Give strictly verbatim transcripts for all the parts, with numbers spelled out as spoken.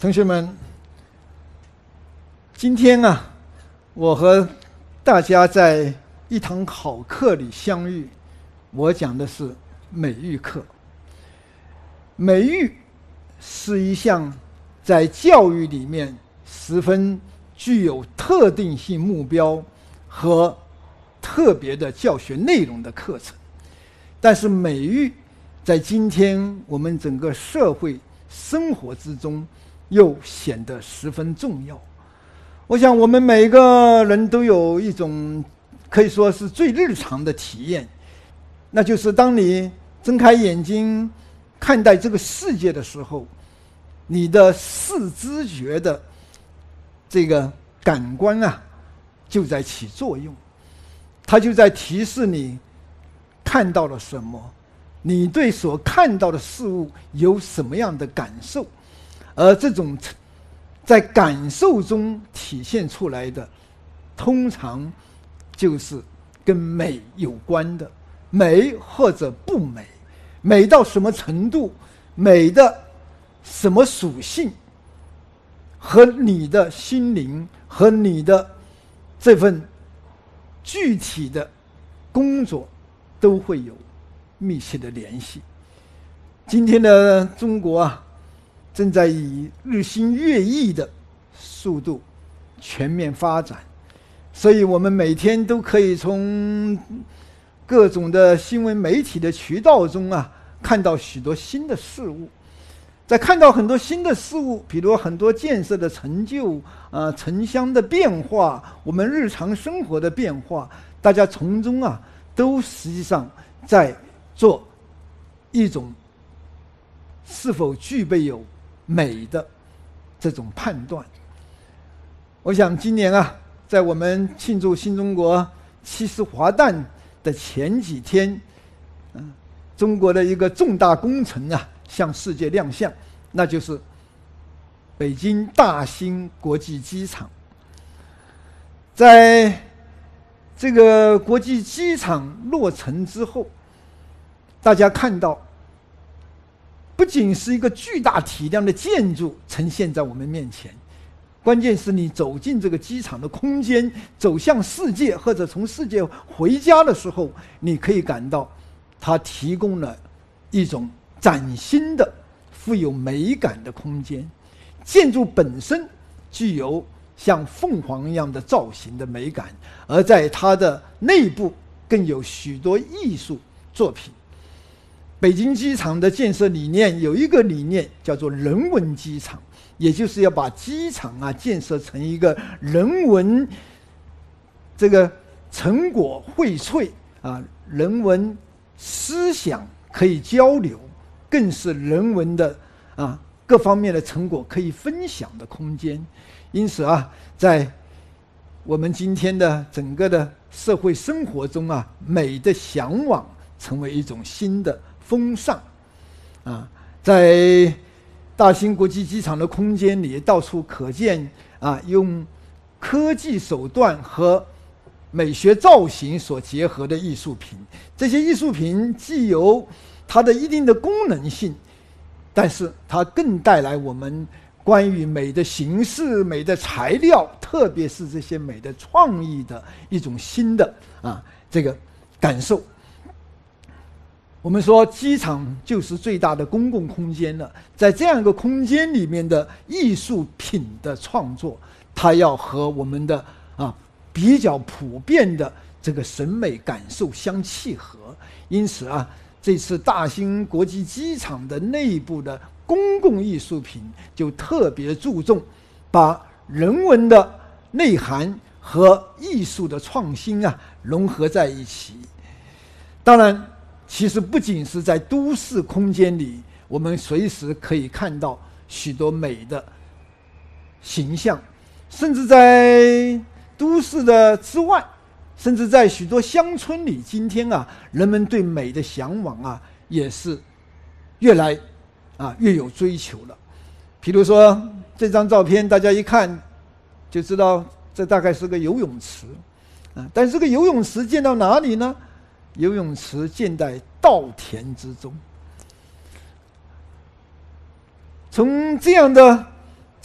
同学们，今天啊，我和大家在一堂好课里相遇。我讲的是美育课。美育是一项在教育里面十分具有特定性目标和特别的教学内容的课程。但是美育在今天我们整个社会生活之中又显得十分重要。我想我们每个人都有一种可以说是最日常的体验，那就是当你睁开眼睛看待这个世界的时候，你的视知觉的这个感官啊就在起作用，它就在提示你看到了什么，你对所看到的事物有什么样的感受，而这种在感受中体现出来的，通常就是跟美有关的，美或者不美，美到什么程度，美的什么属性，和你的心灵和你的这份具体的工作都会有密切的联系。今天的中国啊，正在以日新月异的速度全面发展，所以我们每天都可以从各种的新闻媒体的渠道中啊，看到许多新的事物。在看到很多新的事物，比如很多建设的成就啊、呃，城乡的变化，我们日常生活的变化，大家从中啊，都实际上在做一种是否具备有美的这种判断。我想今年啊，在我们庆祝新中国七十华诞的前几天，嗯，中国的一个重大工程啊，向世界亮相，那就是北京大兴国际机场。在这个国际机场落成之后，大家看到，不仅是一个巨大体量的建筑呈现在我们面前，关键是你走进这个机场的空间，走向世界或者从世界回家的时候，你可以感到它提供了一种崭新的富有美感的空间。建筑本身具有像凤凰一样的造型的美感，而在它的内部更有许多艺术作品。北京机场的建设理念有一个理念叫做人文机场，也就是要把机场啊建设成一个人文这个成果荟萃啊，人文思想可以交流，更是人文的啊各方面的成果可以分享的空间。因此啊，在我们今天的整个的社会生活中啊，美的向往成为一种新的风尚啊，在大兴国际机场的空间里，到处可见啊，用科技手段和美学造型所结合的艺术品。这些艺术品既有它的一定的功能性，但是它更带来我们关于美的形式、美的材料，特别是这些美的创意的一种新的啊这个感受。我们说机场就是最大的公共空间了，在这样一个空间里面的艺术品的创作，它要和我们的啊比较普遍的这个审美感受相契合。因此啊，这次大兴国际机场的内部的公共艺术品就特别注重把人文的内涵和艺术的创新啊融合在一起。当然其实不仅是在都市空间里，我们随时可以看到许多美的形象，甚至在都市的之外，甚至在许多乡村里，今天啊，人们对美的向往啊，也是越来啊越有追求了。比如说这张照片，大家一看就知道，这大概是个游泳池啊，但是这个游泳池建到哪里呢？游泳池建在稻田之中。从这样的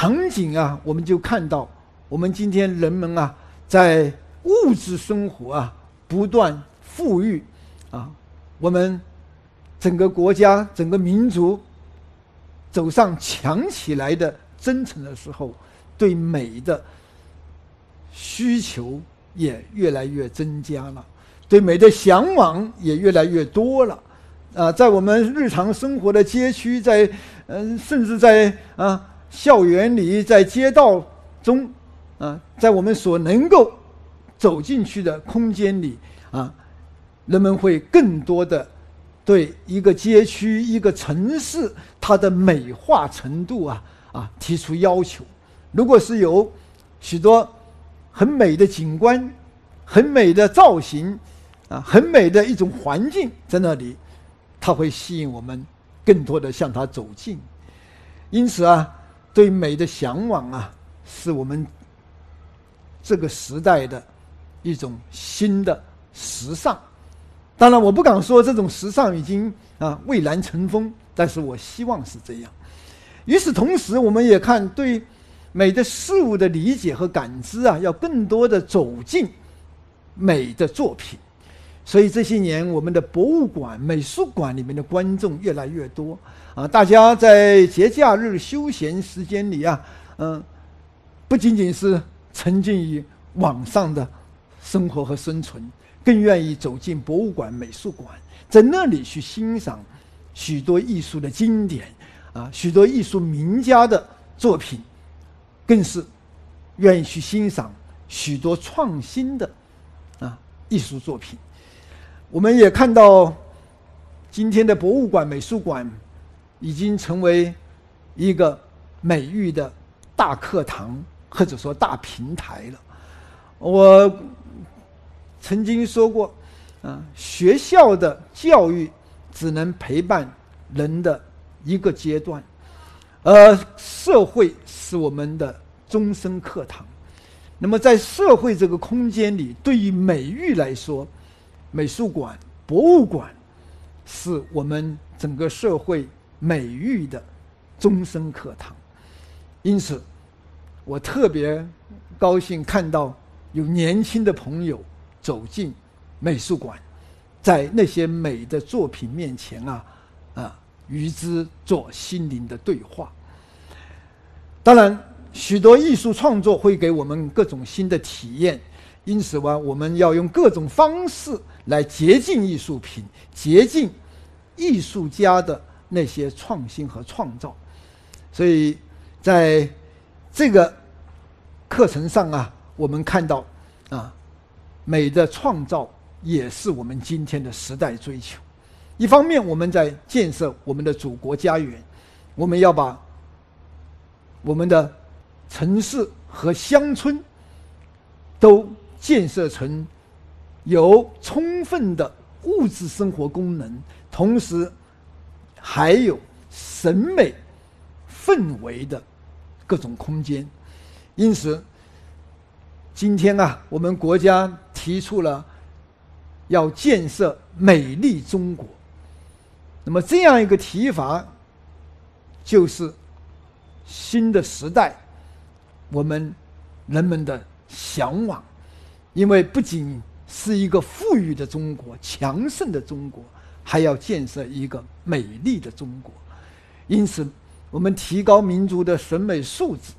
场景啊，我们就看到我们今天人们啊，在物质生活啊不断富裕啊，我们整个国家、整个民族走上强起来的征程的时候，对美的需求也越来越增加了，对美的向往也越来越多了。啊，在我们日常生活的街区，在嗯、呃，甚至在啊校园里，在街道中，啊，在我们所能够走进去的空间里，啊，人们会更多的对一个街区、一个城市它的美化程度啊啊提出要求。如果是有许多很美的景观、很美的造型啊、很美的一种环境在那里，它会吸引我们更多的向它走近。因此啊，对美的向往啊，是我们这个时代的一种新的时尚。当然我不敢说这种时尚已经啊蔚然成风，但是我希望是这样。与此同时，我们也看对美的事物的理解和感知啊，要更多的走进美的作品。所以这些年我们的博物馆、美术馆里面的观众越来越多啊，大家在节假日休闲时间里啊，嗯，不仅仅是沉浸于网上的生活和生存，更愿意走进博物馆、美术馆，在那里去欣赏许多艺术的经典啊，许多艺术名家的作品，更是愿意去欣赏许多创新的啊艺术作品。我们也看到今天的博物馆、美术馆已经成为一个美育的大课堂，或者说大平台了。我曾经说过，啊，学校的教育只能陪伴人的一个阶段，而社会是我们的终身课堂。那么在社会这个空间里，对于美育来说，美术馆、博物馆是我们整个社会美育的终身课堂。因此我特别高兴看到有年轻的朋友走进美术馆，在那些美的作品面前啊啊与之做心灵的对话。当然许多艺术创作会给我们各种新的体验，因此啊，我们要用各种方式来接近艺术品，接近艺术家的那些创新和创造。所以在这个课程上啊，我们看到啊，美的创造也是我们今天的时代追求。一方面我们在建设我们的祖国家园，我们要把我们的城市和乡村都建设成有充分的物质生活功能，同时还有审美氛围的各种空间。因此今天啊，我们国家提出了要建设美丽中国。那么这样一个提法，就是新的时代我们人们的向往。因为不仅是一个富裕的中国、强盛的中国，还要建设一个美丽的中国。因此我们提高民族的审美素质，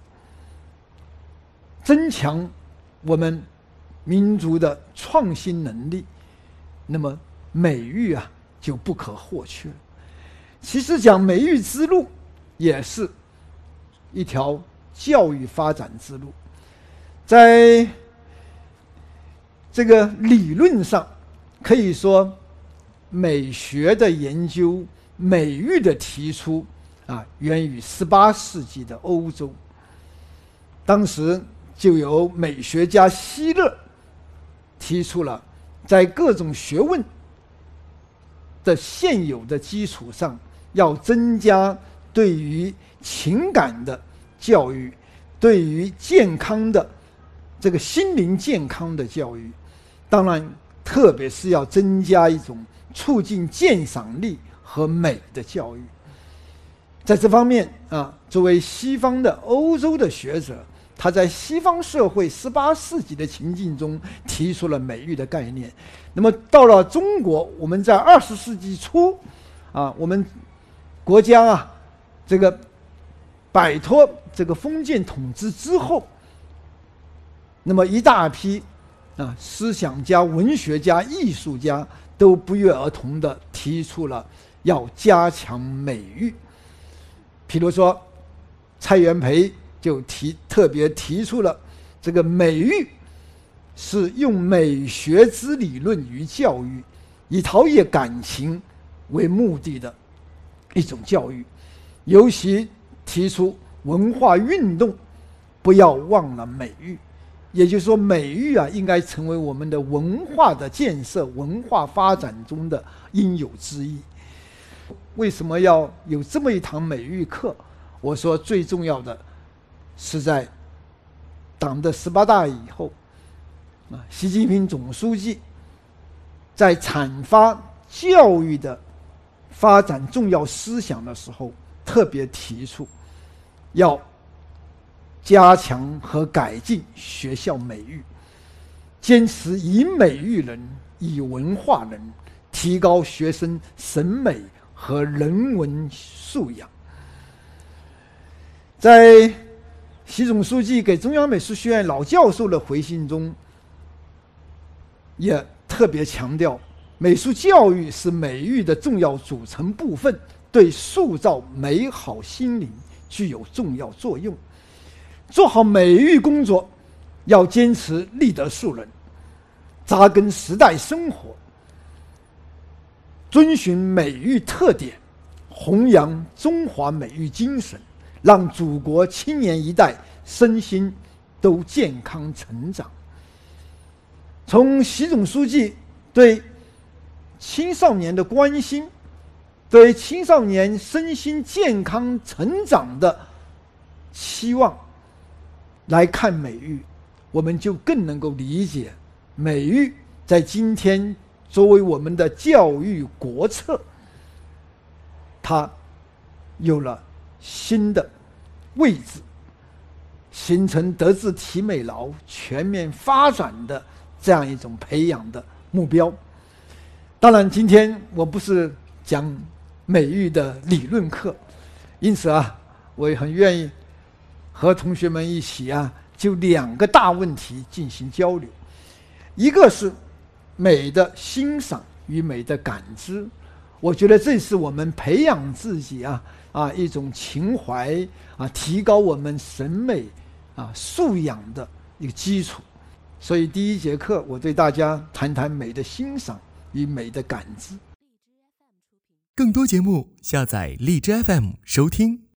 增强我们民族的创新能力，那么美育啊就不可或缺。其实讲美育之路也是一条教育发展之路。在这个理论上可以说，美学的研究、美育的提出啊，源于十八世纪的欧洲。当时就有美学家希勒提出了，在各种学问的现有的基础上，要增加对于情感的教育，对于健康的这个心灵健康的教育，当然特别是要增加一种促进鉴赏力和美的教育。 在这方面啊，作为西方的欧洲的学者，他在西方社会十八世纪的情境中提出了美育的概念。那么到了中国，我们在二十世纪初啊，我们国家啊这个摆脱这个封建统治之后，那么一大批啊思想家、文学家、艺术家都不约而同地提出了要加强美育。譬如说蔡元培就提特别提出了这个美育是用美学之理论与教育，以陶冶感情为目的的一种教育，尤其提出文化运动不要忘了美育，也就是说美育啊应该成为我们的文化的建设、文化发展中的应有之义。为什么要有这么一堂美育课？我说最重要的是在党的十八大以后啊，习近平总书记在阐发教育的发展重要思想的时候，特别提出要加强和改进学校美育，坚持以美育人、以文化人，提高学生审美和人文素养。在习总书记给中央美术学院老教授的回信中，也特别强调，美术教育是美育的重要组成部分，对塑造美好心灵具有重要作用。做好美育工作，要坚持立德树人，扎根时代生活，遵循美育特点，弘扬中华美育精神，让祖国青年一代身心都健康成长。从习总书记对青少年的关心，对青少年身心健康成长的期望来看美育，我们就更能够理解美育在今天作为我们的教育国策，它有了新的位置，形成德智体美劳全面发展的这样一种培养的目标。当然今天我不是讲美育的理论课，因此啊，我也很愿意和同学们一起啊，就两个大问题进行交流。一个是美的欣赏与美的感知，我觉得这是我们培养自己啊啊一种情怀啊，提高我们审美啊素养的一个基础。所以第一节课我对大家谈谈美的欣赏与美的感知。 更多节目下载荔枝 F M 收听。